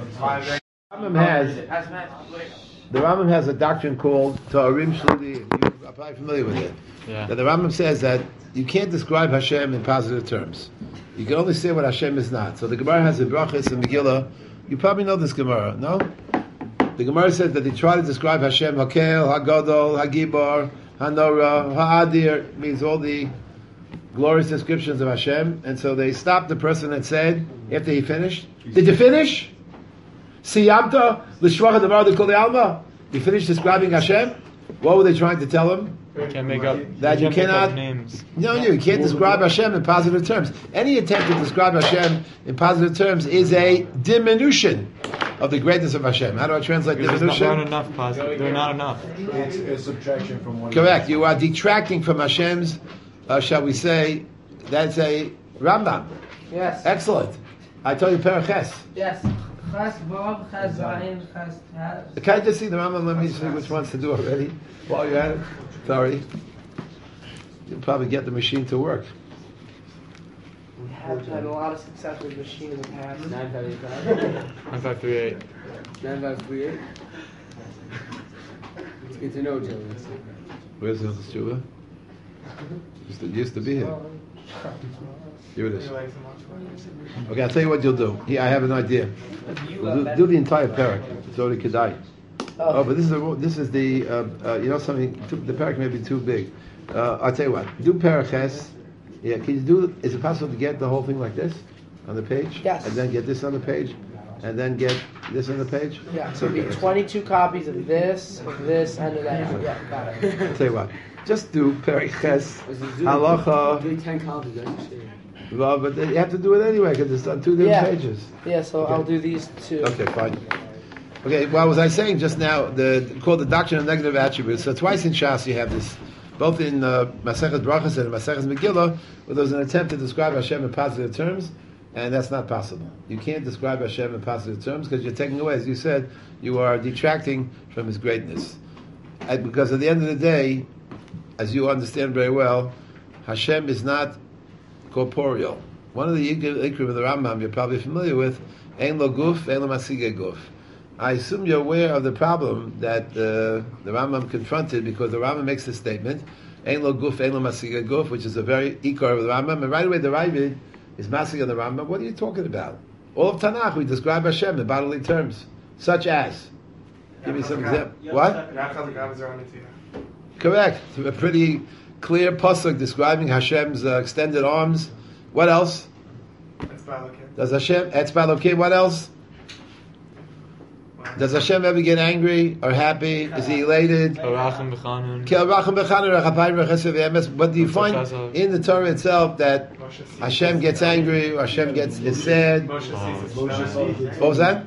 The Rambam has a doctrine called Ta'arim Shlili. You're probably familiar with it. Yeah. That the Rambam says that you can't describe Hashem in positive terms. You can only say what Hashem is not. So the Gemara has a brachas and Megillah. You probably know this Gemara, no? The Gemara says that they try to describe Hashem, Hakel, Hagadol, Hagibar, Hanora, Ha'adir, means all the glorious descriptions of Hashem. And so they stopped the person and said, after he finished, did you finish? Siyamta l'shvacha davar d'kol alma. You finished describing Hashem. What were they trying to tell him? You can't make up That you cannot. Names. No, you can't describe Hashem in positive terms. Any attempt to describe Hashem in positive terms is a diminution of the greatness of Hashem. How do I translate diminution? There aren't enough positive. They're not enough. It's a subtraction from one. Correct. You are detracting from Hashem's. Shall we say? That's a Rambam. Yes. Excellent. I told you Paraches. Yes. Chas Vav, Chas Zayin, Chas Taz. Can I just see the Rambam? Let me see which ones to do already while you're at it. Sorry. You'll probably get the machine to work. We have had a lot of success with the machine in the past. 9538. 9538. It's good to know, Joe. Where's the Tshuva? Used to be here. Here it is. Okay, I'll tell you what you'll do. Here, I have an idea. We'll do the entire parak. It's already Kedai. Oh, but this is the you know something. The parak may be too big. I'll tell you what. Do paraches. Yeah, can you do? Is it possible to get the whole thing like this on the page? Yes. And then get this on the page, and then get this on the page. Yeah. So it'll be 22 copies of this, and of that. Yeah, got it. I'll tell you what. Just do paraches halacha. Do 10 copies, actually. Well, but you have to do it anyway because it's on two different pages. Yeah, so Okay. I'll do these two. Okay, fine. Okay, well, was I saying just now, called the doctrine of negative attributes. So twice in Shas you have this, both in Masechet Brachas and Masechet Megillah, where there's an attempt to describe Hashem in positive terms, and that's not possible. You can't describe Hashem in positive terms because you're taking away, as you said, you are detracting from His greatness. And because at the end of the day, as you understand very well, Hashem is not corporeal. One of the ikrim of the Rambam you're probably familiar with, Ein lo guf, ein lo masige guf. I assume you're aware of the problem that the Rambam confronted because the Rambam makes the statement, Ein lo guf, ein lo masige guf, which is a very ikar of the Rambam, and right away the Ravid is masig on the Rambam. What are you talking about? All of Tanakh, we describe Hashem in bodily terms, such as. Give me some example. What? Correct. A pretty clear pasuk describing Hashem's extended arms. What else? Does Hashem Etzba Elokim? What else? Does Hashem ever get angry or happy? Is He elated? What do you find in the Torah itself that Hashem gets angry or Hashem is sad? What was that?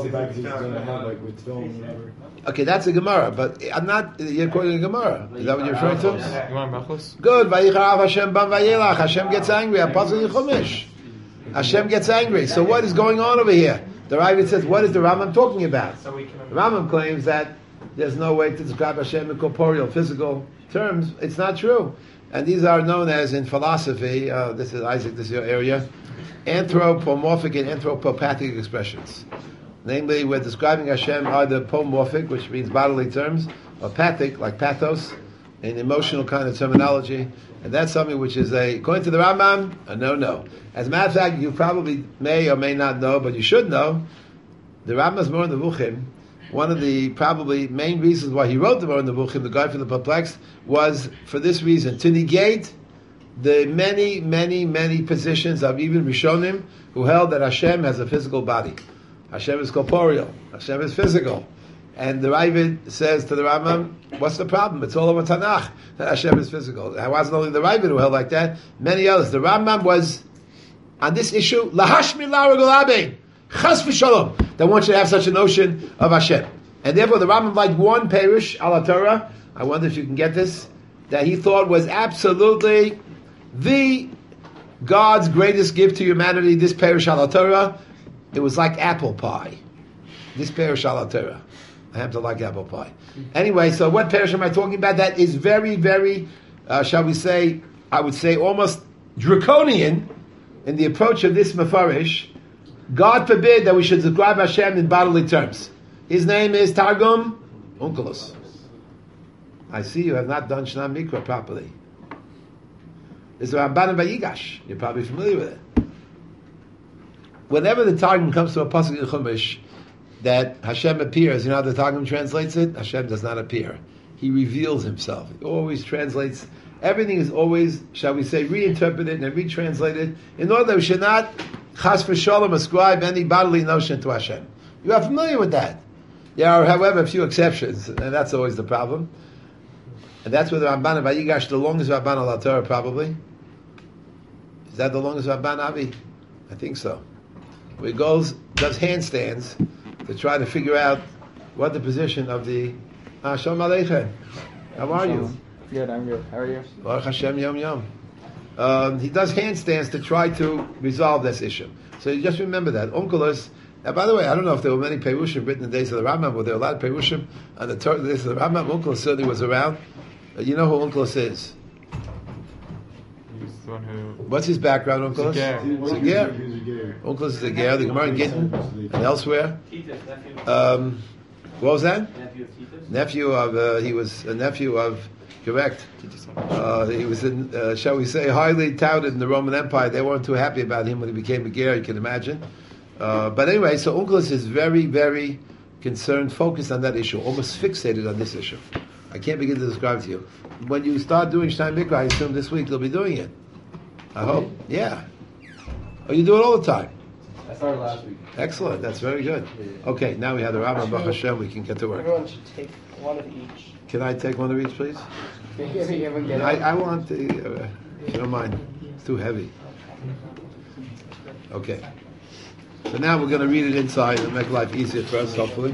Okay, that's a Gemara, but I'm not. You're quoting a Gemara. Is that what you're referring to? Good. Vayicharav Hashem ban vayelach. Hashem gets angry. Apostle Chumash. Hashem gets angry. So what is going on over here? The Ravid says, what is the Rambam talking about? The Rambam claims that there's no way to describe Hashem in corporeal, physical terms. It's not true. And these are known as, in philosophy, this is Isaac, this is your area, anthropomorphic and anthropopathic expressions. Namely, we're describing Hashem either pomorphic, which means bodily terms, or pathic, like pathos, an emotional kind of terminology. And that's something which is according to the Rambam, a no-no. As a matter of fact, you probably may or may not know, but you should know, the Rambam's Moreh Nevuchim, one of the probably main reasons why he wrote the Moreh Nevuchim, the guy from the Perplexed, was for this reason, to negate the many, many, many positions of even Rishonim who held that Hashem has a physical body. Hashem is corporeal. Hashem is physical. And the Ravid says to the Rambam, what's the problem? It's all over Tanakh that Hashem is physical. It wasn't only the Ravid who held like that, many others. The Rambam was, on this issue, lahashmi la'aragulabe, chas v'shalom, that one should have such a notion of Hashem. And therefore the Rambam liked one parish, ala Torah, I wonder if you can get this, that he thought was absolutely the God's greatest gift to humanity, this parish, ala Torah. It was like apple pie. This parish, ala Torah. I happen to like apple pie. Anyway, so what parish am I talking about? That is very, very, shall we say, I would say almost draconian in the approach of this mafarish, God forbid that we should describe Hashem in bodily terms. His name is Targum Onkelos. I see you have not done Shna Mikra properly. This is Ramban and Vayigash. You're probably familiar with it. Whenever the Targum comes to a pasuk in Chumash that Hashem appears, you know how the Targum translates it? Hashem does not appear. He reveals himself. He always translates. Everything is always, shall we say, reinterpreted and retranslated in order that we should not chas v'shalom ascribe any bodily notion to Hashem. You are familiar with that. There are, however, a few exceptions, and that's always the problem. And that's where the Ramban and Vayigash, the longest Ramban al Torah, probably. Is that the longest Ramban, Avi? I think so. Where he does handstands to try to figure out what the position of the Shalom Aleichem. How are you? Good, I'm good. How are you? Baruch Hashem, Yom Yom. He does handstands to try to resolve this issue. So you just remember that. Onkelos. Now, by the way, I don't know if there were many Perushim written in the days of the Rambam, but there were a lot of Perushim on the days of the Rambam. Onkelos certainly was around. You know who Onkelos is? He's the one who... What's his background, Onkelos? He's a ger. Onkelos is a ger. The Gemara in Gittin and elsewhere. What was that? Nephew of. He was a nephew of. Correct. He was, shall we say, highly touted in the Roman Empire. They weren't too happy about him when he became a ger. You can imagine. But anyway, so Onkelos is very, very concerned, focused on that issue, almost fixated on this issue. I can't begin to describe to you. When you start doing Shnai Mikra, I assume this week you'll be doing it. I hope. Yeah. Oh, you do it all the time. I started last week. Excellent. That's very good. Okay, now we have the Rambam Baruch Hashem. We can get to work. Everyone should take one of each. Can I take one of each, please? I want the. If you don't mind, it's too heavy. Okay. So now we're going to read it inside and make life easier for us, hopefully.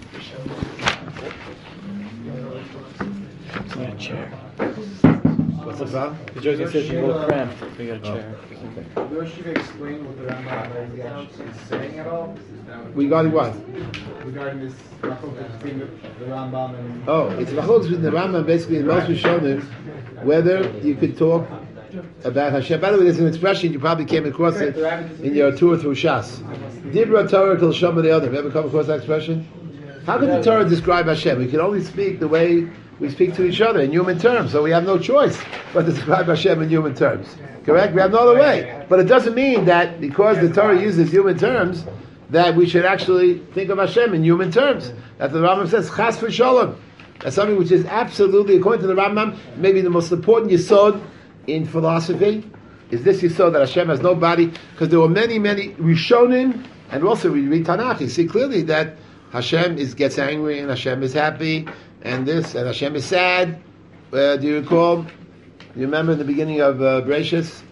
Need a chair. What's the problem? Josie says you're a little cramped. We got a chair. Okay. Yoshi explain what the Rambam is saying at all? Regarding what? Regarding this between the Rambam and... Oh, it's machlokes between the Rambam basically in most Rishonim whether you could talk about Hashem. By the way, there's an expression you probably came across it in your tour through Shas. Dibra Torah kol Shama the other. Have you ever come across that expression? How can the Torah describe Hashem? We can only speak the way we speak to each other in human terms, so we have no choice but to describe Hashem in human terms. Correct? We have no other way. But it doesn't mean that because the Torah uses human terms, that we should actually think of Hashem in human terms. That the Rambam says, Chas v'shalom. That's something which is absolutely, according to the Rambam, maybe the most important yesod in philosophy, is this yesod that Hashem has no body, because there were many, many Rishonim, and also we read Tanakh, you see clearly that Hashem gets angry, and Hashem is happy, and this, and Hashem is sad. Do you recall? You remember in the beginning of Bereshis?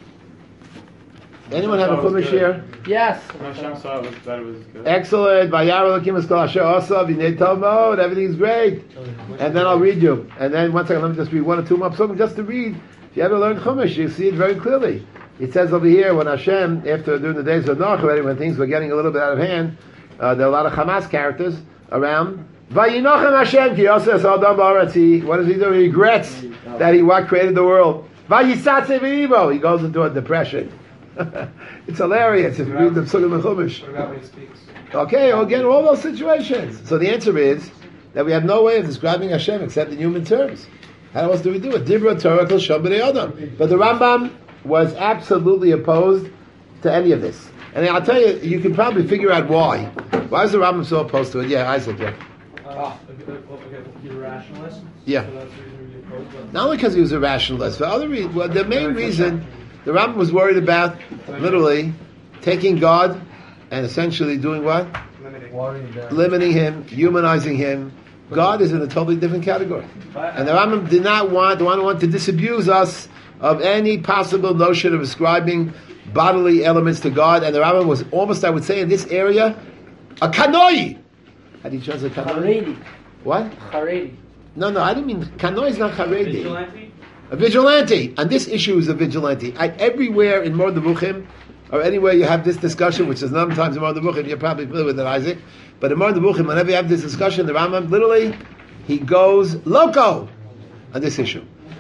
Anyone have a Chumash here? Yes. Hashem saw that it was good. Excellent. Vayar Elokim es kol asher asa v'nei tov mod. Everything's great. And then I'll read you. And then one second, let me just read one or two more psukim just to read. If you ever learn Chumash, you see it very clearly. It says over here when Hashem, after during the days of Noach already, when things were getting a little bit out of hand, there are a lot of Hamas characters around. Vayinochem Hashem ki yoseh es adam ba'aretz. What does he do? He regrets that he created the world. Vayisatze v'ivo. He goes into a depression. It's hilarious if you read the Psukim and Chumash. Okay, again, all those situations. So the answer is that we have no way of describing Hashem except in human terms. How else do we do it? Dibra Torah kol Sham b'nei Adam. But the Rambam was absolutely opposed to any of this. And I'll tell you, you can probably figure out why. Why is the Rambam so opposed to it? Yeah, Isaac, yeah. You're a rationalist? Yeah. So that's the reason you're opposed to it? Not only because he was a rationalist, but the main reason the Rambam was worried about literally taking God and essentially doing what? Limiting him, humanizing him. God is in a totally different category. And the Rambam did not want to disabuse us of any possible notion of ascribing bodily elements to God. And the Rambam was almost, I would say, in this area, a kanoi. How do you translate kanoi? Haredi. What? Haredi. No, I didn't mean, kanoi is not haredi. Vigilante? A vigilante. And this issue is a vigilante. Everywhere in Mord Nevuchim, or anywhere you have this discussion, which is sometimes in Mord Nevuchim, you're probably familiar with it, Isaac. But in Mord Nevuchim, whenever you have this discussion, the Rambam, literally, he goes loco on this issue.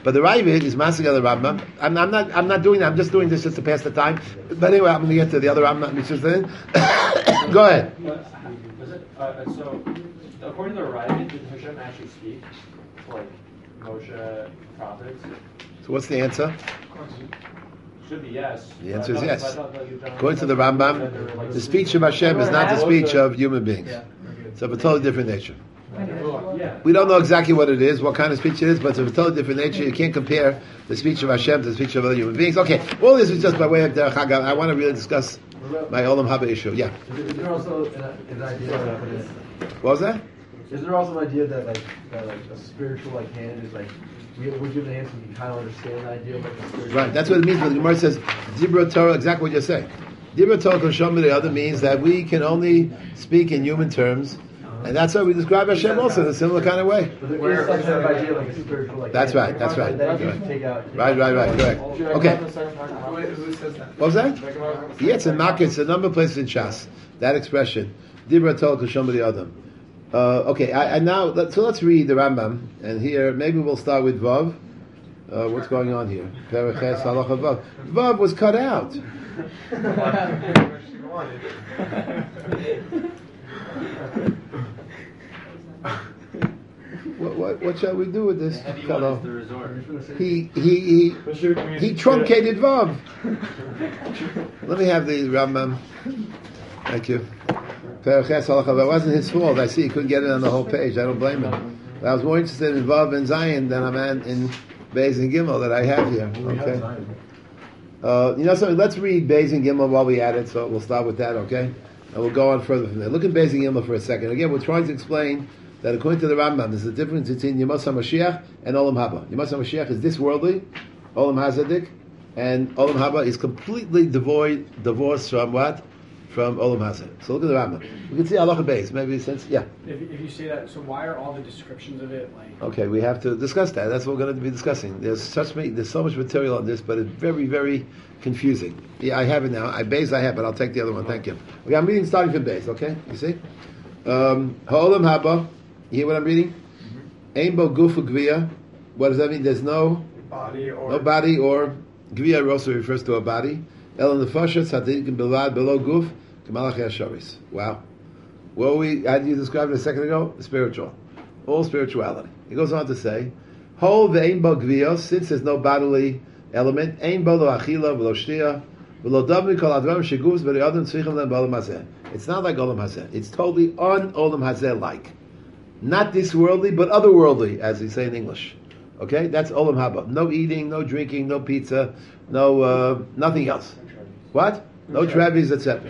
But the Ravid is Masig al Rambam. I'm not doing that. I'm just doing this just to pass the time. But anyway, I'm going to get to the other Rambam. Go ahead. So, according to the Ravid, did Hashem actually speak to like Moshe prophets? So what's the answer? Should be yes. The answer is yes. According to the Rambam, the speech of Hashem is not the speech of human beings. It's of a totally different nature. We don't know exactly what it is, what kind of speech it is, but it's of a totally different nature. You can't compare the speech of Hashem to the speech of other human beings. Okay, all this is just by way of Derech Hagav. I want to really discuss my Olam Haba issue. Yeah. Is there also an idea? What was that? Is there also an idea that a spiritual hand is we give the hands and you kind of understand the idea of a spiritual? Right. That's what it means when the Gemara says Dibra Torah. Exactly what you're saying. Dibra Torah Koshom the other means that we can only speak in human terms. And that's how we describe Hashem also in a similar kind of way. Where some kind of idea like a spiritual That's right. That's right. Right. Correct. Okay. What was that? Yeah, it's in Makkah. It's a number of places in Shas. That expression, Dibra Tol K'Shom B'Adam. Okay. Let's read the Rambam, and here maybe we'll start with Vav. What's going on here? Pereches Halacha Vav. Vav was cut out. What shall we do with this fellow? He truncated Vav. Let me have the Rambam. Thank you. It wasn't his fault. I see he couldn't get it on the whole page. I don't blame him. But I was more interested in Vav and Zion than I'm in Beis and Gimel that I have here. Okay. Something. Let's read Beis and Gimel while we at it. So we'll start with that. Okay. And we'll go on further from there. Look at Beis and Gimel for a second. Again, we're trying to explain that according to the Rambam, there's a difference between Yemos HaMashiach and Olam Haba. Yemos HaMashiach is this worldly, Olam Hazadik, and Olam Haba is completely divorced from what? From Olam Hazeh. So look at the Rambam. We can see Halacha Beis. Maybe since If you say that, so why are all the descriptions of it like? Okay, we have to discuss that. That's what we're going to be discussing. There's so much material on this, but it's very, very confusing. Yeah, I have it now. Beis I have, but I'll take the other one. Thank you. Okay, I'm reading starting from Beis. Okay, you see, Ha'olam Haba. You hear what I'm reading? Ein bo guf gviya. What does that mean? There's no body or gviya also refers to a body. El nefasha tzadikim bilvad below guf k'malachei hasharis. Wow. How did you describe it a second ago? Spiritual. All spirituality. He goes on to say, Hol ve'ein bo gviya, since there's no bodily element, ein bo lo achila v'lo shtiya v'lo davmi kol adram sheguvs b'ri'adam tzrichim lem b'olam hazeh. It's not like Olam Hazeh. It's totally un-Olam Hazeh-like. Not this worldly, but otherworldly, as they say in English. Okay, that's Olam Haba. No eating, no drinking, no pizza, no nothing else. What? No travis, etc.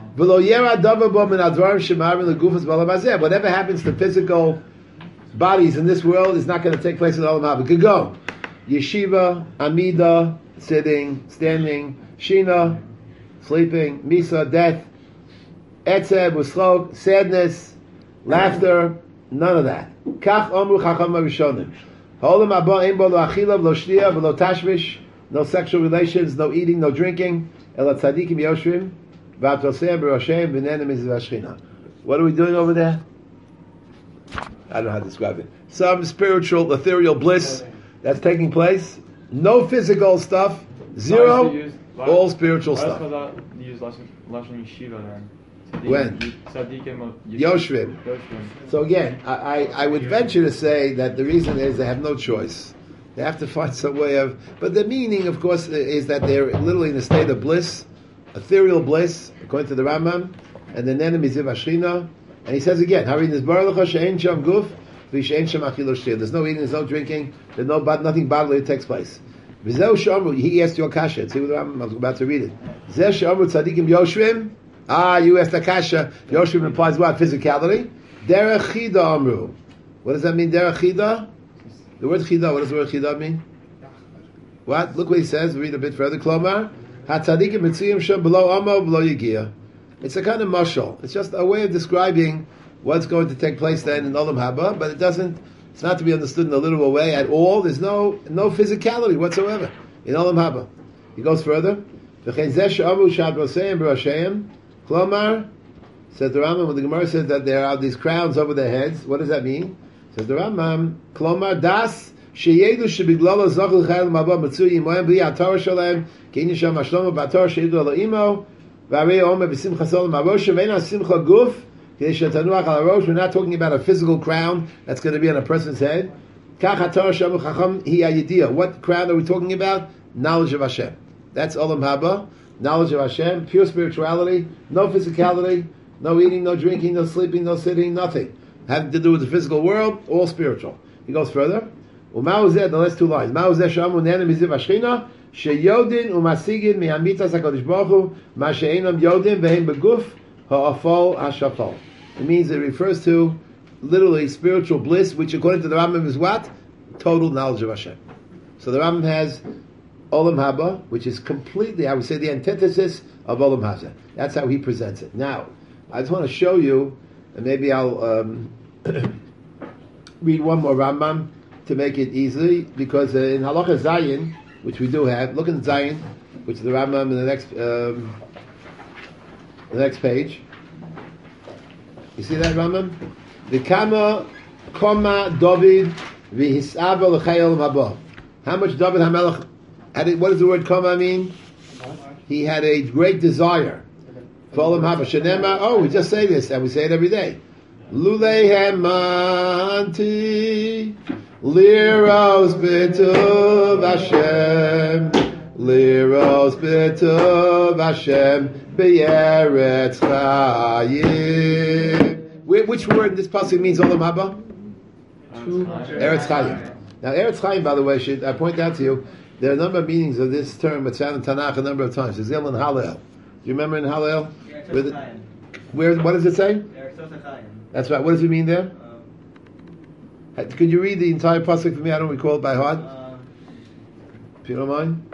Whatever happens to physical bodies in this world is not going to take place in Olam Haba. Could go yeshiva, amida, sitting, standing, shina, sleeping, misa, death, etzeb, uslog, sadness, laughter. None of that. Kach omru chacham harishonim. Ha'olam haba ein bo lo achila v'lo shtiya v'lo tashvish. No sexual relations, no eating, no drinking. Ela tzadikim yoshrim v'atoseh b'roshem v'nenem mitzvah shchina. What are we doing over there? I don't know how to describe it. Some spiritual, ethereal bliss that's taking place. No physical stuff. Zero. All spiritual stuff. Use Lashon Yeshiva then. When? Yoshvim. So again, I would venture to say that the reason is they have no choice. They have to find some way of... But the meaning, of course, is that they're literally in a state of bliss, ethereal bliss, according to the Rambam, and the Nenem is Ashchina. And he says again, there's no eating, there's no drinking, there's nothing bodily that takes place. He asked you a kasha. See what the Rambam, I was about to read it. You asked Akasha. Yoshim implies what? Physicality. Derech chida amru. What does that mean? Derech chida. The word chida. What does the word chida mean? What? Look what he says. Read a bit further. Klomar hatzadikim mitziyim shem below amo below yigia. It's a kind of mashal. It's just a way of describing what's going to take place then in Olam Haba, but it's not to be understood in a literal way at all. There's no physicality whatsoever in Olam Haba. He goes further. V'chein zeh she'amu shad roseim b'rasheim. Klomar, says the Rambam, when the Gemara says that there are these crowns over their heads, what does that mean? Says the Rambam, Klomar das Sheyedu shebiglalo zachul chayil mabah matzu yimoyim b'yi atar shalem k'ini sham ashlomo b'atar sheyedu ala imo v'arei omer b'simcha sol marosh v'ena simcha guf k'nei shetanuach al harosh. We're not talking about a physical crown that's going to be on a person's head. Kach atar shamu chacham hi hayidiyah. What crown are we talking about? Knowledge of Hashem. That's olam haba. Knowledge of Hashem, pure spirituality, no physicality, no eating, no drinking, no sleeping, no sitting, nothing. Having to do with the physical world, all spiritual. He goes further. The last two lines. Sheyodin umasigin mi'amitas HaKadosh Baruch Hu ma she'enam yodin ve'hem beguf ha'afol ha'shafol. It means it refers to literally spiritual bliss, which according to the Rambam is what? Total knowledge of Hashem. So the Rambam has Olam Haba, which is completely, I would say, the antithesis of Olam Haza. That's how he presents it. Now, I just want to show you, and maybe I'll read one more Rambam to make it easy, because in Halacha Zayin, which we do have, look in Zayin, which is the Rambam in the next page. You see that Rambam? V'kama koma David v'hisava l'chai Olam Haba. How much David HaMelech what does the word kama mean? He had a great desire for Olam Haba. Shenema. Oh, we just say this, and we say it every day. Lulei hemanti liros b'tov Hashem, liros b'tov Hashem be'eretz chayim. Which word in this passage means Olam Haba? Eretz chayim. Now, Eretz chayim, by the way, should I point out to you? There are a number of meanings of this term. It's found in Tanakh a number of times. It's in Hallel. Do you remember in Hallel? Where? What does it say? That's right. What does it mean there? Could you read the entire pasuk for me? I don't recall it by heart. If you don't mind.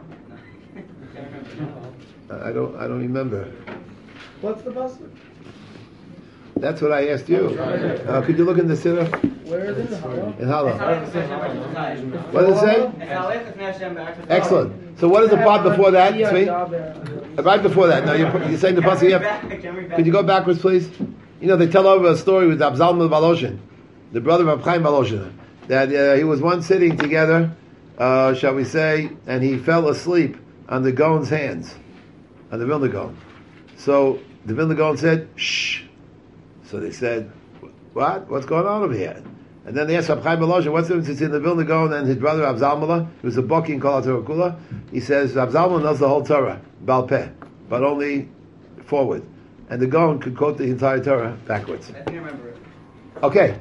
I don't remember. What's the pasuk? That's what I asked you. Could you look in the Siddur? Where is it? In Hallel. What does it say? Excellent. So what is the part before that? Right before that. No, you're saying the pasuk. Could you go backwards, please? You know, they tell over a story with Abzalman Baloshin, the brother of Chaim Baloshin, that he was once sitting together, shall we say, and he fell asleep on the Gaon's hands, on the Vilna Gaon. So the Vilna Gaon said, "Shh." So they said, "What? What's going on over here?" And then they asked Reb Chaim Baloshin, "What's the difference between the Vilna Gaon and his brother Abzalmala, who's a Baki in Kol HaTorah Kula?" He says, "Abzalmala knows the whole Torah, Baal Peh, but only forward, and the Gaon could quote the entire Torah backwards." I think I remember it. Okay.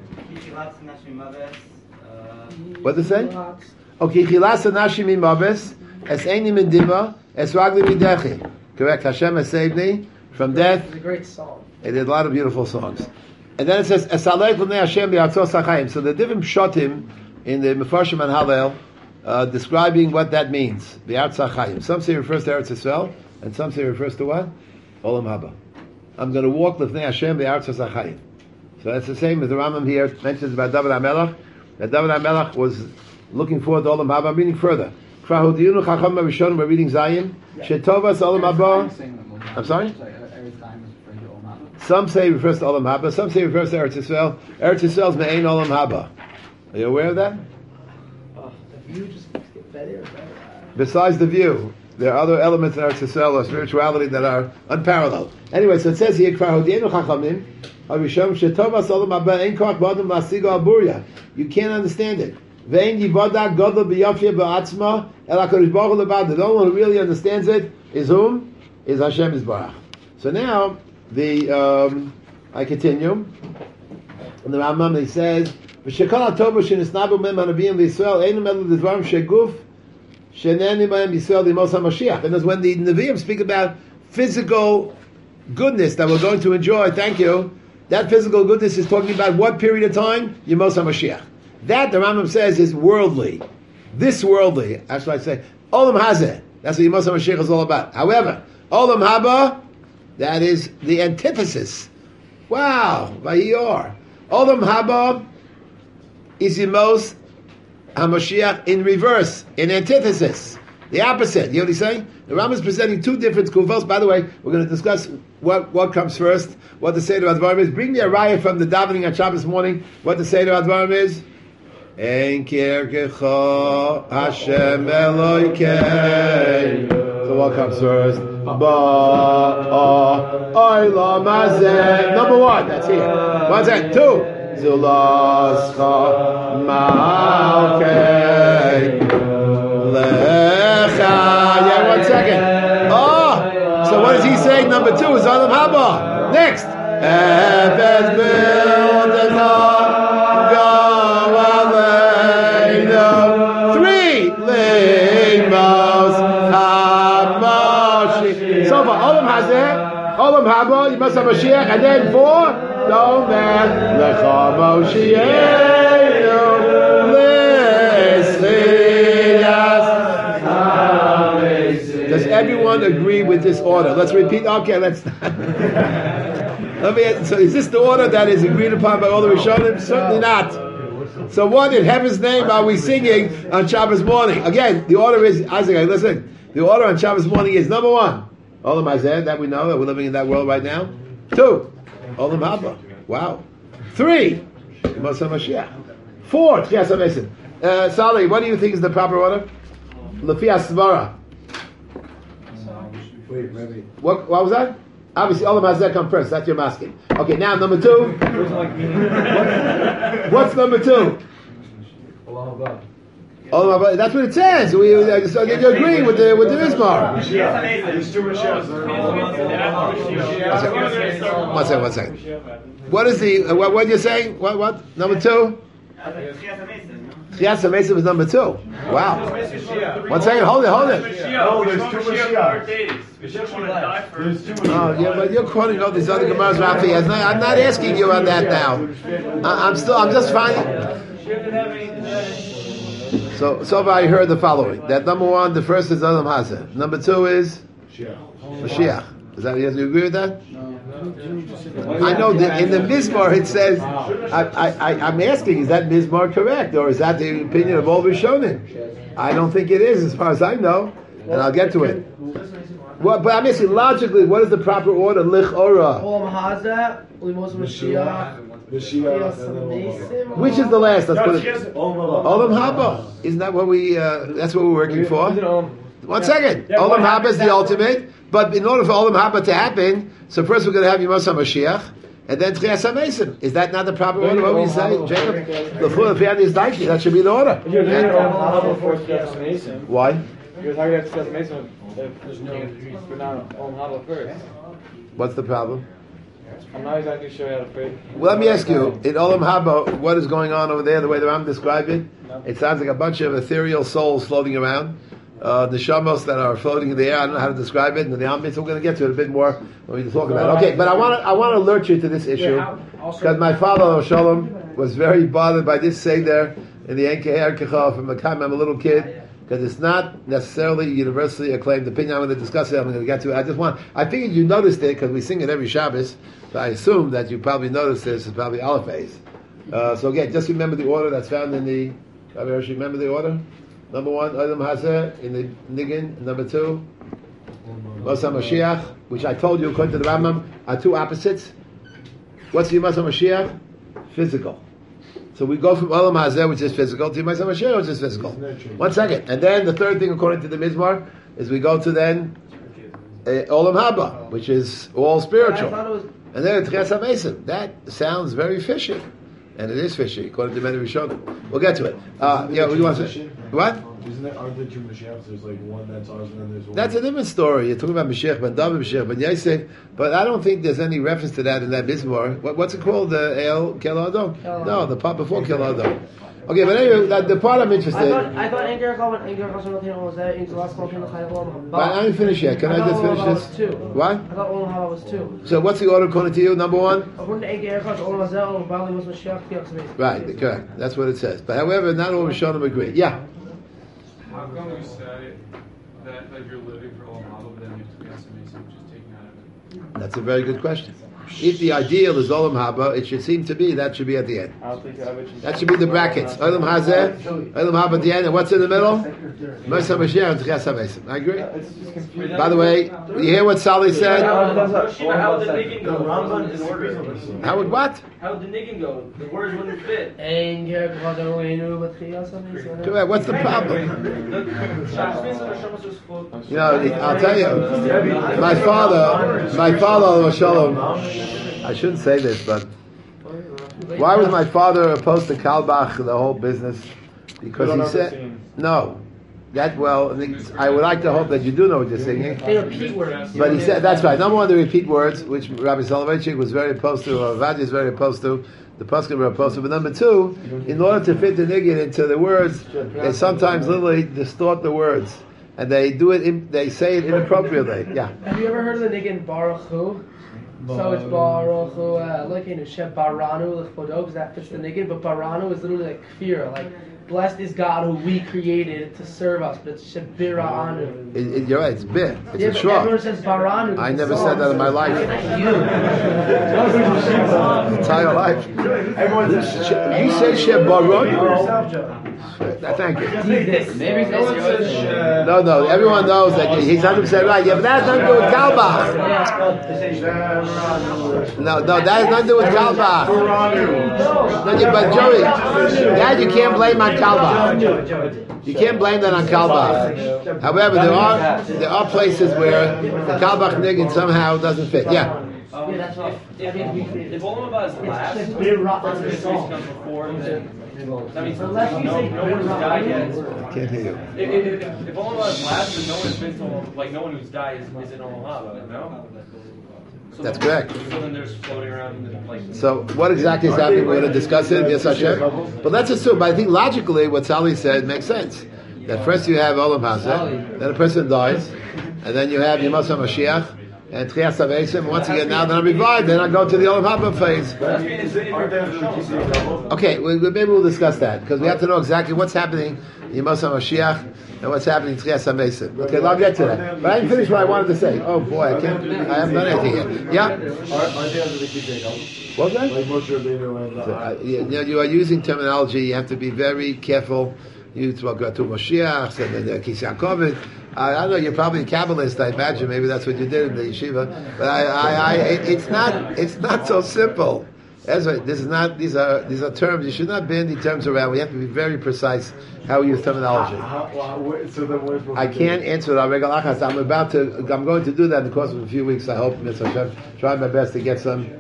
What does it say? Okay, Chilas Nashim Imaves, Es Eini Medima, Es Ragli Midechi. Correct. Hashem has saved me from death. It's a great song. It did a lot of beautiful songs. And then it says, Es Alei L'nei Hashem B'Atzos HaChaim. So the different shotim in the Mefarshim and Hallel, describing what that means. B'Atzos HaChaim. Some say it refers to Eretz Yisrael, and some say it refers to what? Olam Haba. I'm going to walk L'nei Hashem B'Atzos HaChaim. So that's the same as the Rambam here mentions about David HaMelech. That David HaMelech was looking forward to Olam Haba. I'm reading further. We're reading Zayin. Shetovas Olam Haba. I'm sorry? Some say it refers to Olam Haba. Some say it refers to Eretz Yisrael. Eretz Yisrael is Me'ein Olam Haba. Are you aware of that? The view just keeps getting better and better. Besides the view, there are other elements in Eretz Yisrael or spirituality that are unparalleled. Anyway, so it says here, you can't understand it. The only one who really understands it is whom? Is Hashem Yisbarach. So now, I continue. And the Rambam, he says, and that's when the Nevi'im speak about physical goodness that we're going to enjoy. Thank you. That physical goodness is talking about what period of time? Yemos HaMashiach. That, the Rambam says, is worldly. This worldly. That's what I say. Olam Hazeh. That's what Yemos HaMashiach is all about. However, Olam Haba, that is the antithesis. Wow. Vayior. Olam Haba is Yemos HaMashiach in reverse, in antithesis. The opposite. You know what he's saying? The Rambam is presenting two different kuvos. By the way, we're going to discuss what comes first, what the Seder Advarim is. Bring me a raya from the davening on Shabbos morning, what the Seder Advarim is. Ein kirkecha Hashem Elokeinu. So what comes first? Olam hazeh. Number one, that's here. What's that? Two. Zulascha Malkei Lecha. Yeah, 1 second. Oh, so what is he saying? Number two is Olam Haba. Next. Efes Bildecha Go Aleinu. Three. Limos Hamoshi. So for Olam Hazeh, Olam Haba, you must have Mashiach, and then four. Domer Lecha Moshiach L'Siyas. Does everyone agree with this order? Let's repeat. Okay, let's. So is this the order that is agreed upon by all the Rishonim? Certainly not. So what in heaven's name are we singing on Shabbos morning? Again, the order is, Isaac, listen, the order on Shabbos morning is number one, Olam Hazeh, that we know, that we're living in that world right now. Two, Olam Haba. Wow. Three, Moshe Mashiach. Four, Tchias HaMesim. Sali, what do you think is the proper order? Lefi Asvara. Wait, maybe. What was that? Obviously, Olam Hazeh come first. That's your asking. Okay, now number two. What's number two? Olam Haba. Olam Haba. That's what it says. So you're agreeing with the Mizmar. One second. What is the what you're saying? What number two? Tchias HaMesim is number two. Wow. 1 second. Hold it. No, there's two Mashiachs. Oh, yeah, but you're quoting all these other Gemaras, Rafi. I'm not asking you on that now. I'm just finding. So far I heard the following: that number one, the first is Olam Hazeh. Number two is Mashiach. Is that, yes, you agree with that? I know that in the Mizmar it says, I'm asking, is that Mizmar correct? Or is that the opinion of all Rishonim? I don't think it is, as far as I know. And I'll get to it. Well, but I'm asking, logically, what is the proper order? Lich Ora. Olam Hazeh, Limos Mashiach. Which is the last? Let's put it. Olam Haba. Isn't that what we, that's what we're working for? 1 second. Olam Haba is the ultimate. But in order for Olam Haba to happen, so first we're going to have Yemos HaMashiach, and then Tchias HaMesim. Is that not the proper order? What we say, Jacob? That should be the order. You're doing Olam Haba before Tchias HaMesim. Why? Because how do you have Tchias HaMesim if there's no but not Olam Haba first? What's the problem? I'm not exactly sure how to pray. Well, let me ask you, in Olam Haba, what is going on over there, the way the Ram described it? It sounds like a bunch of ethereal souls floating around. The shamos that are floating in the air. I don't know how to describe it. And the ambient, so we're going to get to it a bit more when we talk about it. Okay, but I want to alert you to this issue because my father Shalom was very bothered by this seder in the Enkei Erkecha from the time I'm a little kid, because it's not necessarily universally acclaimed opinion. I'm going to discuss it. I'm going to get to it. I figured you noticed it because we sing it every Shabbos. So I assume that you probably noticed this. It's probably Aleph Beis. So again, just remember the order that's found in the. Remember the order. Number one, Olam Hazeh in the Niggin. Number two, Yemos HaMashiach, which I told you, according to the Rambam, are two opposites. What's Yemos HaMashiach? Physical. So we go from Olam Hazeh, which is physical, to Yemos HaMashiach, which is physical. 1 second. And then the third thing, according to the Mizmar, is we go to then Olam Haba, which is all spiritual. And then Tchias HaMesim. That sounds very fishy. And it is fishy, according to many Rishonim. We'll get to it. What do you want to say? What? Aren't there two Mashiachs? There's like one that's ours and then there's one. That's a different story. You're talking about Mashiach ben David, Mashiach ben Yosef, but I don't think there's any reference to that in that Mizmor. What's it called? The El Kel Adon? No, the part before Kel Adon. Okay, but anyway, the part I'm interested in. I thought Anger was that in the last one. I didn't finish yet. Can I just finish this? What? I thought Olam Haba was two. So what's the order according to you? Number one? According to Anger, Olam Hazeh, Olam Haba was Mashiach, Tchias HaMesim. Right, correct. That's what it says. But however, not all Rishonim agree. Yeah. How come we say that you're living for Olam Haba, but then you have Tchias HaMesim, which is taking out of it? That's a very good question. If the ideal is Olam Haba, it should seem to be that should be at the end. That should be the brackets. Olam Hazeh, Olam Haba at the end, and what's in the middle? Moshe Mashiach and Tchias HaMesim. I agree. By the way, you hear what Sally said? How would the niggin go? How would what? How would the niggin go? The words wouldn't fit. Correct. What's the problem? You know, I'll tell you. My father, Shalom. I shouldn't say this, but why was my father opposed to Kalbach, the whole business? Because he said no. I would like to hope that you do know what you're singing. They repeat words. But he said, that's right. Number one, they repeat words, which Rabbi Soloveitchik was very opposed to, Vadi is very opposed to, the Poskim were opposed to. But number two, in order to fit the niggin into the words, they sometimes literally distort the words. And they do it, they say it inappropriately. Yeah. Have you ever heard of the niggin Baruch Hu? So it's Baruch Hu, like in Hashem Baranu, L'chvodo, because that fits the niggin. But Baranu is literally like kfir, like blessed is God who we created to serve us, but it's Shabira Anu. You're right, it's bit. It's Yeah, a but short. everyone says Baranu. I never said that in my life. You. Entire life. You say Shebaron? Thank you. No, everyone knows that he's 100% right. Yeah, but that has nothing to do with Kalbach. No, that has nothing to do with Kalbach. No, but Joey, that you can't blame on Kalbach. You can't blame that on Kalbach. However, there are places where the Kalbach niggin somehow doesn't fit. Yeah. If Olam Haba is last, the first comes before, that means no one who's died yet. Can't hear you. If Olam Haba is last, then no one has been to, like no one who's died is in Olam Haba, no? So That's correct. So then there's floating around like. So what exactly is happening? We're going to discuss it. Yes, Hashem. But let's assume. But I think logically, what Sally said makes sense. That first you have Olam Hazeh, then a person dies, and then you have Yemos HaMashiach and Tchias HaMesim. Once again, now then I'm revived. Then I go to the Olam Haba phase. Okay, maybe we'll discuss that because we have to know exactly what's happening in Yemos HaMashiach and what's happening in Tchias HaMesim. Okay, I'll get to that. But I didn't finish what I wanted to say. Oh boy, I haven't done anything yet. Yeah. What's that? You are using terminology. You have to be very careful. You talk about Mashiach and then Kisyan Kovid. I don't know. You're probably a Kabbalist. I imagine maybe that's what you did in the yeshiva. But it's not so simple. That's right. These are terms. You should not bandy terms around. We have to be very precise how we use terminology. I can't answer it on regular achas. I'm going to do that in the course of a few weeks. I hope, Mr. Hashem, try my best to get some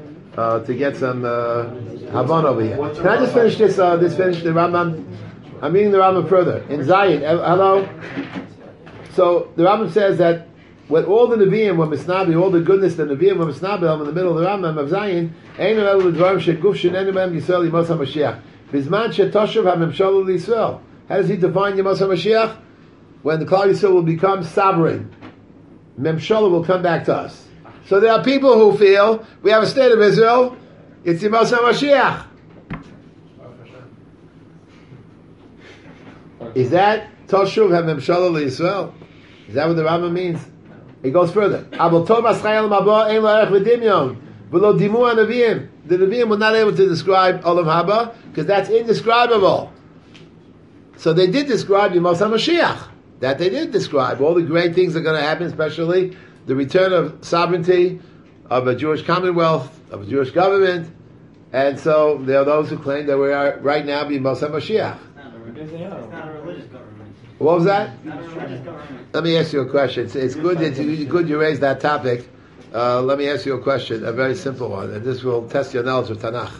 Havon over here. Can I just finish this? Finish the Rambam. I'm reading the Rambam further. In Zion, hello? So, the Rambam says that when all the Nevi'im were Misnabi, all the goodness the Nevi'im were Misnabi, in the middle of the Rambam of Zion, Ein Elu L'Dvarim Sheguf Shenenu B'hem Yisrael Yemos HaMashiach. Bizman Shetoshav HaMemshalu L'Yisrael. How does he define Yemos HaMashiach? When the Klal Yisrael will become sovereign. Memshalu will come back to us. So there are people who feel, we have a state of Israel, it's Yemos HaMashiach. Is that Toshuv HaMemshalah L'Yisrael? Is that what the Rambam means? It goes further. Abel Tov Aschayel Mabo Ein Lo Erech V'Dimyon V'Lo Dimu HaNevi'im. The Nevi'im were not able to describe Olam Haba because that's indescribable. So they did describe Yemos HaMashiach. That they did describe. All the great things are going to happen, especially the return of sovereignty of a Jewish commonwealth, of a Jewish government. And so there are those who claim that we are right now Yemos HaMashiach. It's not a religious government. What was that? It's not a religious government. Let me ask you a question. It's good that you raised that topic. Let me ask you a question, a very simple one, and this will test your knowledge of Tanakh,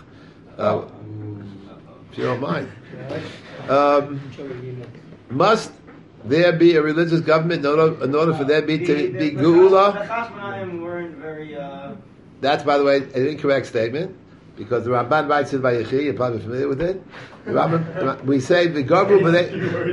if you don't mind. Must there be a religious government in order for there to be Geula? The Chasmonaim weren't very. That's, by the way, an incorrect statement. Because the Ramban writes in Vayechi, you're probably familiar with it. We say V'gavru b'nei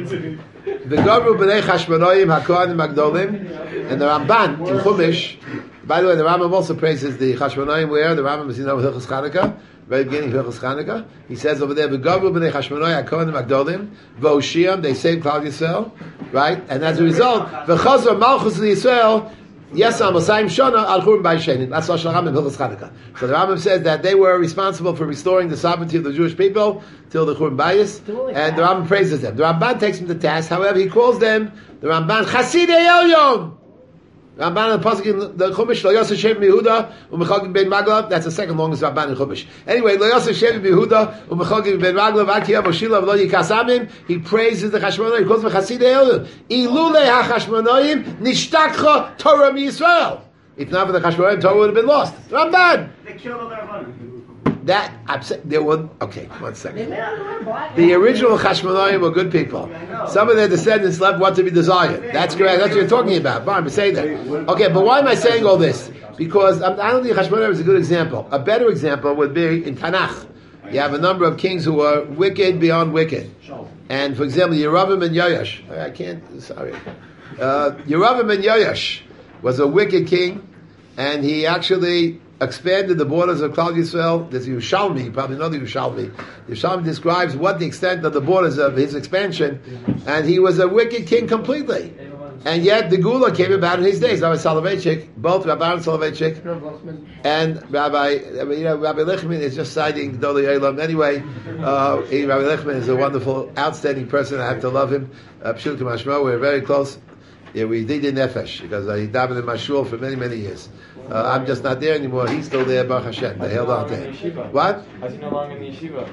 Chashmonoim HaKohanim HaGdolim, and the Ramban in Chumash. By the way, the Rambam also praises the Chashmonoim where the Rambam is with Hilchos Chanukah, very beginning of Hilchos Chanukah. He says over there V'gavru b'nei Chashmonoim HaKohanim HaGdolim V'Oshiam, they saved Klal Yisrael, right? And as a result, V'chazor Malchus Yisrael Yes, Amasayim Shana Al Churban Bayis Sheni. That's Lashon Rambam in Hilchos Chanukah. So the Rambam says that they were responsible for restoring the sovereignty of the Jewish people till the Churban Bayis, and the Rambam praises them. The Ramban takes them to task. However, he calls them the Ramban Chasidei Elyon. Ramban and the pasuk in the Chumash Lo Yosef Shev Yehuda u'Mechagim Ben Maglav. That's the second longest Ramban in Chumash. Anyway, Lo Yosef Shev Yehuda u'Mechagim Ben Maglav Akiyav Oshila V'Lo Yikasamim. He praises the Chashmonaim. He calls them Chasidei Elyon. Ilule HaChashmonaim Nishtakcha Torah MiYisrael. If not for the Chashmonaim, Torah would have been lost. Ramban. They killed all their money. That there were okay. 1 second. The original Chashmonaim were good people. Some of their descendants left what to be desired. That's correct. That's what you're talking about. Fine, say that. Okay, but why am I saying all this? Because I don't think Chashmonaim is a good example. A better example would be in Tanakh. You have a number of kings who were wicked beyond wicked. And for example, Yeravim and Yoash. Yeravim and Yoash was a wicked king, and he actually expanded the borders of Klal Yisrael. There's Yerushalmi, you probably know the Yerushalmi. Yerushalmi describes what the extent of the borders of his expansion, and he was a wicked king completely. And yet the Gula came about in his days. Rabbi Soloveitchik, both Rabbi Aaron Soloveitchik and Rabbi Lichtman is just citing Gedolei Olam. Anyway, Rabbi Lichtman is a wonderful, outstanding person. I have to love him. Pshut Mashmo, we're very close. Yeah, we did in Nefesh because he davened in my shul for many, many years. I'm just not there anymore. He's still there, Baruch Hashem. They held on to him. What? How's he no longer in the yeshiva?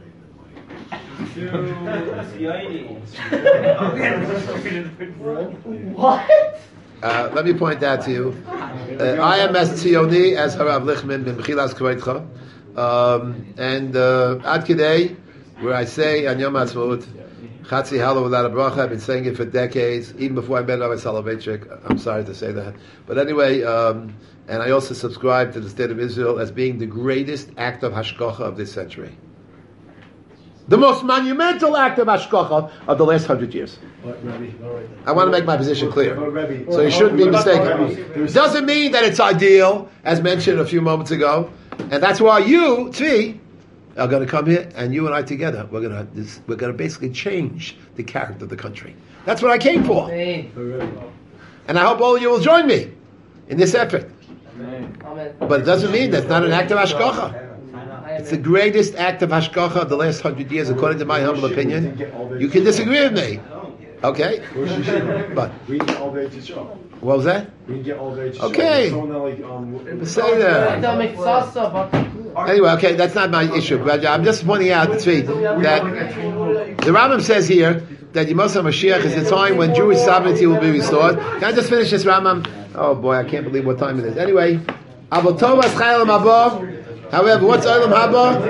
What? Let me point out to you. I am as Tzioni as Harav Lichtman bin Mechilas Kveitcha. And Ad Kidei, where I say on Yom HaAtzmaut, Chatzi Halo without a bracha. I've been saying it for decades, even before I met Rabbi Soloveitchik. I'm sorry to say that. But anyway, and I also subscribe to the State of Israel as being the greatest act of hashgacha of this century. The most monumental act of hashgacha of the last 100 years. I want to make my position clear. So you shouldn't be mistaken. It doesn't mean that it's ideal, as mentioned a few moments ago. And that's why you, Tzvi, are going to come here, and you and I together, we're going to basically change the character of the country. That's what I came for. And I hope all of you will join me in this effort. Amen. But it doesn't mean that's not an act of hashgacha. It's the greatest act of hashgacha of the last 100 years, according to my humble opinion. You can disagree with me. Okay? But what was that? Okay. Say that. Anyway, okay, that's not my issue. But I'm just pointing out that the Rambam says here that Yemosah Mashiach is the time when Jewish sovereignty will be restored. Can I just finish this Rambam? Oh boy, I can't believe what time it is. Anyway, Avotovas Chayalam Haba. However, what's Olam Haba?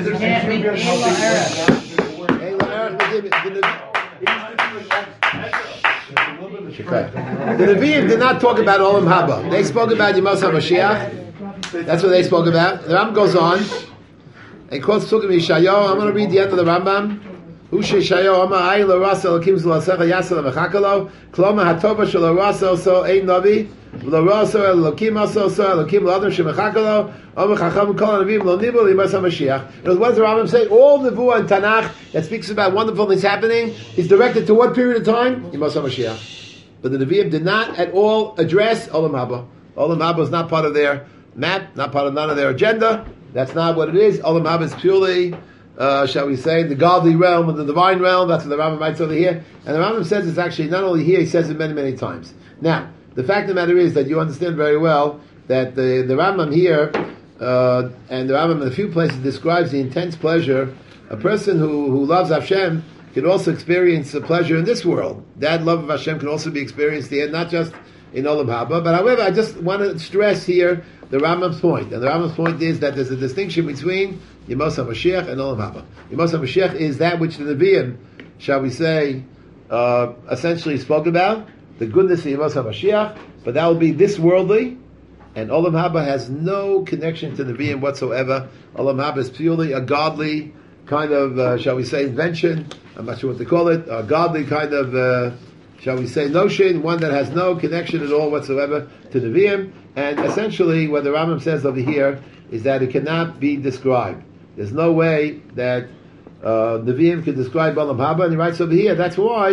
The Nevi'im did not talk about Olam Haba. They spoke about Yemosah Mashiach. That's what they spoke about. The Rambam goes on and quotes Psukim Yeshayahu. I'm going to read the end of the Rambam. Ushe Yeshayahu Amar Ayin Lo Rasa Elokim Zulasecha Yasel Mechakalo Kloma Hatova Shelo Rasa Oso Ein Navi Lo Rasa Elokim Oso Elokim Lo Adam Shemechakalo Amar Chacham Kol Hanavim Lo Nibul Yemosah Mashiach. And what does the Rambam say? All the Nevuah and Tanakh that speaks about wonderful things happening is directed to what period of time? Yemosah Mashiach. But the Nevi'im did not at all address Olam Haba. Olam Haba is not part of their map, not part of none of their agenda. That's not what it is. Olam Haba is purely, shall we say, the godly realm and the divine realm. That's what the Rambam writes over here. And the Rambam says it's actually not only here, he says it many, many times. Now, the fact of the matter is that you understand very well that the Rambam here, and the Rambam in a few places describes the intense pleasure. A person who loves Hashem can also experience the pleasure in this world. That love of Hashem can also be experienced here, not just in Olam Haba. But however, I just want to stress here the Rambam's point. And the Rambam's point is that there's a distinction between Yemosah Mashiach and Olam Haba. Yemosah Mashiach is that which the Nevi'im, shall we say, essentially spoke about, the goodness of Yemosah Mashiach, but that will be this worldly, and Olam Haba has no connection to the Nevi'im whatsoever. Olam Haba is purely a godly kind of, shall we say, invention. I'm not sure what to call it. A godly kind of, shall we say, notion, one that has no connection at all whatsoever to the Nevi'im. And essentially, what the Rambam says over here is that it cannot be described. There's no way that Nevi'im can describe Olam Haba, and he writes over here, that's why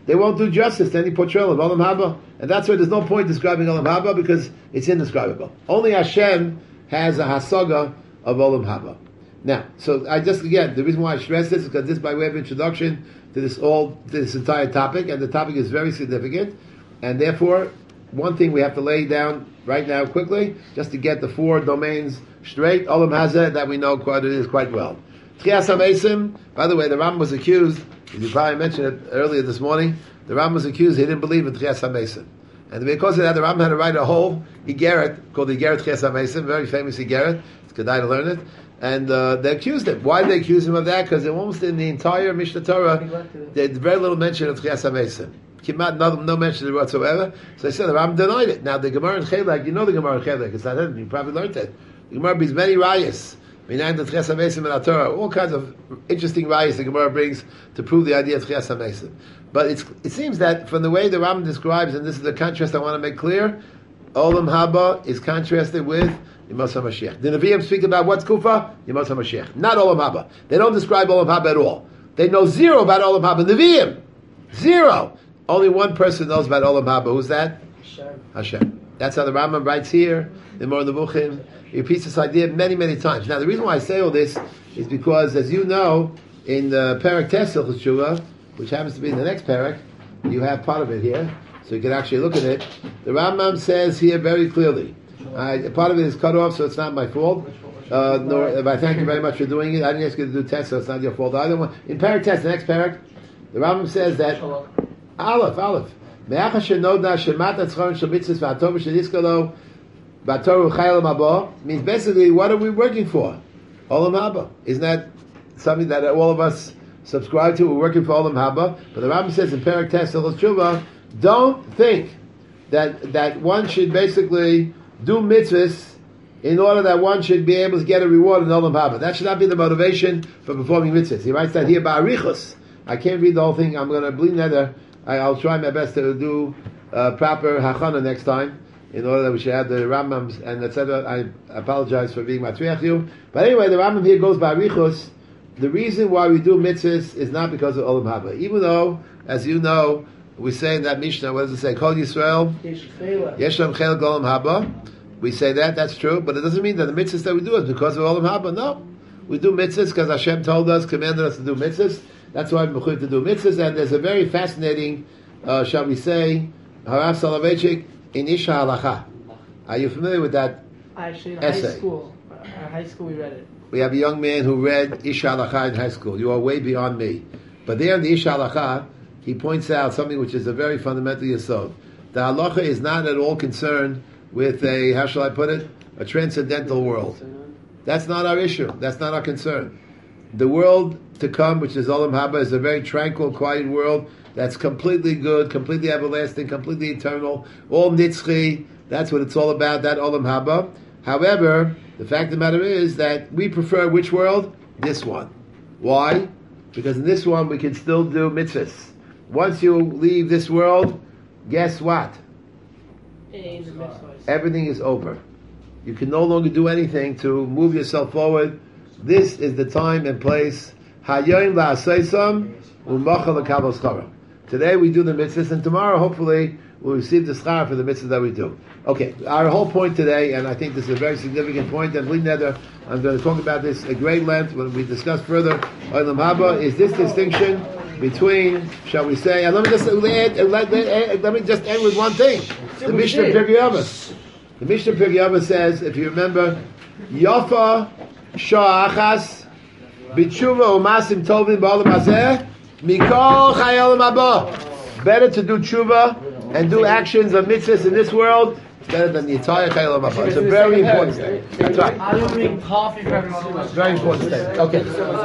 they won't do justice to any portrayal of Olam Haba. And that's why there's no point describing Olam Haba, because it's indescribable. Only Hashem has a hasaga of Olam Haba. Now, so I just, again, the reason why I stress this is because this is by way of introduction to this entire topic, and the topic is very significant, and therefore, one thing we have to lay down right now quickly, just to get the four domains straight, Olam Hazeh, that we know quite well. Tchias HaMesim, by the way, the Ram was accused, you probably mentioned it earlier this morning, the Ram was accused, he didn't believe in Tchias HaMesim. And because of that, the Ram had to write a whole Igeret, called Igeret Tchias HaMesim, very famous Igeret, it's good to learn it. And they accused him. Why did they accuse him of that? Because almost in the entire Mishnah Torah, there's very little mention of Tchias HaMesim. No mention of it whatsoever. So they said the Ram denied it. Now the Gemara in Chelek, you know the Gemara in Chelek, it's not hidden, you probably learned it. The Gemara brings many rayas. All kinds of interesting rayas the Gemara brings to prove the idea of Tchias HaMesim. But it seems that from the way the Ram describes, and this is the contrast I want to make clear, Olam Haba is contrasted with Yemos HaMashiach. The Nevi'im speak about what's Kufa? Yemos HaMashiach. Not Olam Haba. They don't describe Olam Haba at all. They know zero about Olam Haba. Nevi'im. Zero. Only one person knows about Olam Haba. Who's that? Hashem. That's how the Rambam writes here in Moreh Nevuchim. He repeats this idea many, many times. Now, the reason why I say all this is because, as you know, in the Perek Tes Hilchos Tshuva, which happens to be in the next Perek, you have part of it here, so you can actually look at it. The Rambam says here very clearly, part of it is cut off, so it's not my fault. But I thank you very much for doing it. I didn't ask you to do test, so it's not your fault either. In Perek Tes, the next Perek, the Rambam says that Aleph. Means basically, what are we working for? Olam Haba. Isn't that something that all of us subscribe to? We're working for Olam Haba. But the Rambam says in Perek Tes Hilchos Tshuva, don't think that one should basically do mitzvahs in order that one should be able to get a reward in Olam Haba. That should not be the motivation for performing mitzvahs. He writes that here by Arichos. I can't read the whole thing. I'm going to bleed nether. I'll try my best to do proper hachana next time, in order that we should have the Rambams and etc. I apologize for being matriach you. But anyway, the Rambam here goes by Arichos. The reason why we do mitzvahs is not because of Olam Haba. Even though, as you know, we say in that Mishnah, what does it say? Kol Yisrael, Yeshem Chel Olam Haba. We say that's true, but it doesn't mean that the mitzvahs that we do is because of Olam Haba. No. We do mitzvahs because Hashem told us, commanded us to do mitzvahs. That's why we're to do mitzvahs. And there's a very fascinating, shall we say, Harav Soloveitchik in Isha Halacha. Are you familiar with that Actually, in essay? High school we read it. We have a young man who read Isha Halacha in high school. You are way beyond me. But there in the Isha Halacha, he points out something which is a very fundamental yesod. The halacha is not at all concerned with how shall I put it, a transcendental world. That's not our issue. That's not our concern. The world to come, which is Olam Haba, is a very tranquil, quiet world that's completely good, completely everlasting, completely eternal, all nitzchi. That's what it's all about, that Olam Haba. However, the fact of the matter is that we prefer which world? This one. Why? Because in this one we can still do mitzvahs. Once you leave this world, guess what? Everything is over. You can no longer do anything to move yourself forward. This is the time and place. Hayom la'aseisam u'machal l'kabel schara. Today we do the mitzvahs, and tomorrow hopefully we'll receive the schar for the mitzvahs that we do. Okay, our whole point today, and I think this is a very significant point, and Bli Neder, I'm going to talk about this at great length when we discuss further Olam Haba, is this distinction between, shall we say, and let me just end with one thing. The Mishnah Pirkei Avos. The Mishnah Pirkei Avos says, if you remember, Yafa Sha'achas B'tshuva U'masim Tovim Ba'olam Hazeh Mikol Chai Olam Haba. Better to do tshuva and do actions of mitzvahs in this world. It's better than the entire Chai Olam Haba. It's a very important statement. That's right. I don't drink coffee for everyone. Very important statement. Okay.